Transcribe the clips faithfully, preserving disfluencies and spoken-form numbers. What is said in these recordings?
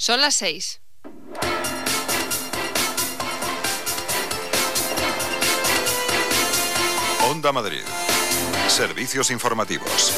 Son las seis. Onda Madrid. Servicios informativos.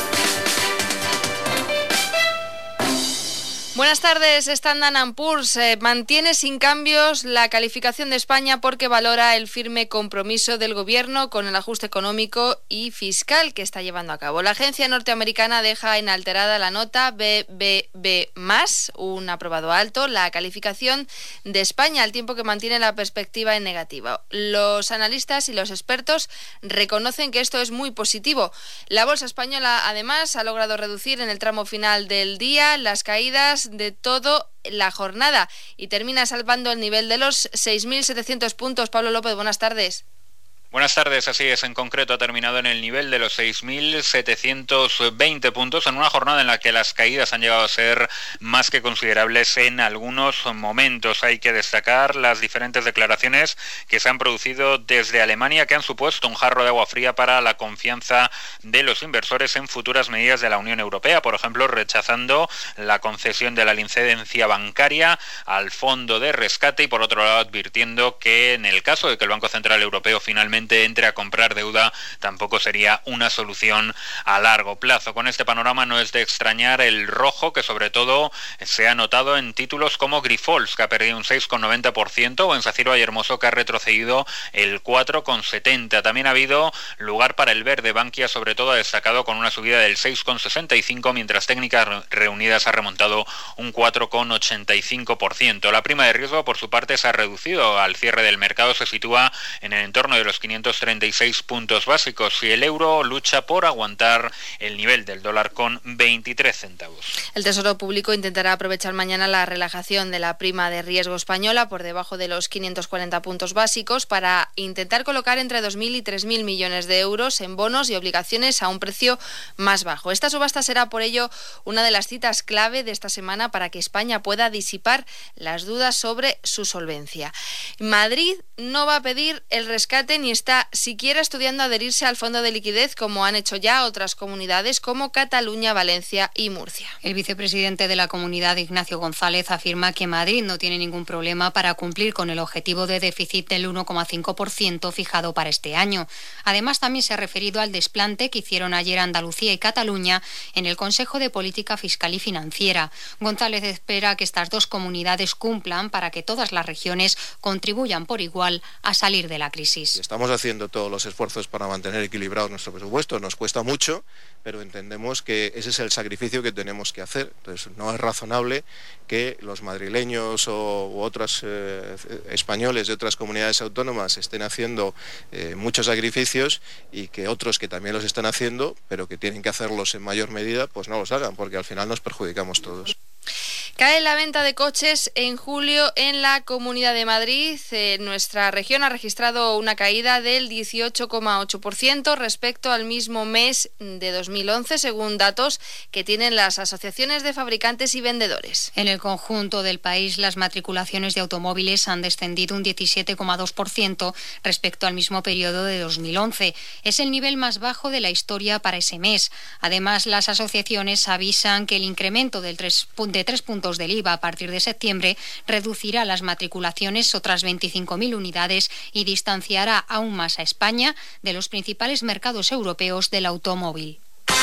Buenas tardes. Standard and Poor's eh, mantiene sin cambios la calificación de España porque valora el firme compromiso del Gobierno con el ajuste económico y fiscal que está llevando a cabo. La agencia norteamericana deja inalterada la nota B B B más, un aprobado alto, la calificación de España, al tiempo que mantiene la perspectiva en negativa. Los analistas y los expertos reconocen que esto es muy positivo. La bolsa española, además, ha logrado reducir en el tramo final del día las caídas de todo la jornada y termina salvando el nivel de los seis mil setecientos puntos. Pablo López, buenas tardes. Buenas tardes, así es, en concreto ha terminado en el nivel de los seis mil setecientos veinte puntos en una jornada en la que las caídas han llegado a ser más que considerables en algunos momentos. Hay que destacar las diferentes declaraciones que se han producido desde Alemania, que han supuesto un jarro de agua fría para la confianza de los inversores en futuras medidas de la Unión Europea, por ejemplo, rechazando la concesión de la licencia bancaria al fondo de rescate y, por otro lado, advirtiendo que en el caso de que el Banco Central Europeo finalmente entre a comprar deuda, tampoco sería una solución a largo plazo. Con este panorama no es de extrañar el rojo que sobre todo se ha notado en títulos como Grifols, que ha perdido un seis coma noventa por ciento, o en Saciro Vallehermoso, que ha retrocedido el cuatro coma setenta por ciento. También ha habido lugar para el verde. Bankia sobre todo ha destacado con una subida del seis coma sesenta y cinco por ciento, mientras Técnicas Reunidas ha remontado un cuatro coma ochenta y cinco por ciento. La prima de riesgo, por su parte, se ha reducido al cierre del mercado, se sitúa en el entorno de los quinientos treinta y seis puntos básicos y el euro lucha por aguantar el nivel del dólar con veintitrés centavos. El Tesoro Público intentará aprovechar mañana la relajación de la prima de riesgo española por debajo de los quinientos cuarenta puntos básicos para intentar colocar entre dos mil y tres mil millones de euros en bonos y obligaciones a un precio más bajo. Esta subasta será por ello una de las citas clave de esta semana para que España pueda disipar las dudas sobre su solvencia. Madrid no va a pedir el rescate ni está siquiera estudiando adherirse al fondo de liquidez, como han hecho ya otras comunidades como Cataluña, Valencia y Murcia. El vicepresidente de la comunidad, Ignacio González, afirma que Madrid no tiene ningún problema para cumplir con el objetivo de déficit del uno coma cinco por ciento fijado para este año. Además, también se ha referido al desplante que hicieron ayer Andalucía y Cataluña en el Consejo de Política Fiscal y Financiera. González espera que estas dos comunidades cumplan para que todas las regiones contribuyan por igual a salir de la crisis. Estamos haciendo todos los esfuerzos para mantener equilibrado nuestro presupuesto. Nos cuesta mucho, pero entendemos que ese es el sacrificio que tenemos que hacer. Entonces, no es razonable que los madrileños o u otros eh, españoles de otras comunidades autónomas estén haciendo eh, muchos sacrificios y que otros que también los están haciendo, pero que tienen que hacerlos en mayor medida, pues no los hagan, porque al final nos perjudicamos todos. Cae la venta de coches en julio en la Comunidad de Madrid. Eh, nuestra región ha registrado una caída del dieciocho coma ocho por ciento respecto al mismo mes de dos mil once, según datos que tienen las asociaciones de fabricantes y vendedores. En el conjunto del país, las matriculaciones de automóviles han descendido un diecisiete coma dos por ciento respecto al mismo periodo de dos mil once. Es el nivel más bajo de la historia para ese mes. Además, las asociaciones avisan que el incremento del tres, de tres puntos del I V A a partir de septiembre reducirá las matriculaciones otras veinticinco mil unidades y distanciará aún más a España de los principales mercados europeos del automóvil.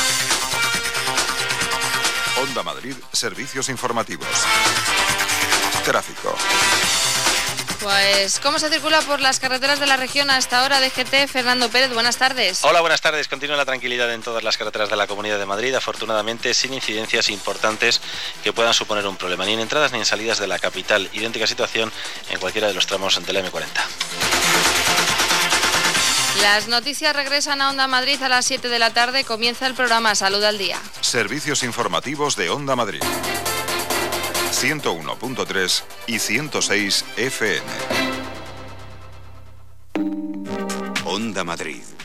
Onda Madrid, servicios informativos. Tráfico. Pues, ¿cómo se circula por las carreteras de la región a esta hora? D G T, Fernando Pérez, buenas tardes. Hola, buenas tardes. Continúa la tranquilidad en todas las carreteras de la Comunidad de Madrid, afortunadamente sin incidencias importantes que puedan suponer un problema, ni en entradas ni en salidas de la capital. Idéntica situación en cualquiera de los tramos de la eme cuarenta. Las noticias regresan a Onda Madrid a las siete de la tarde. Comienza el programa Salud al Día. Servicios informativos de Onda Madrid. ciento uno punto tres y ciento seis F M. Onda Madrid.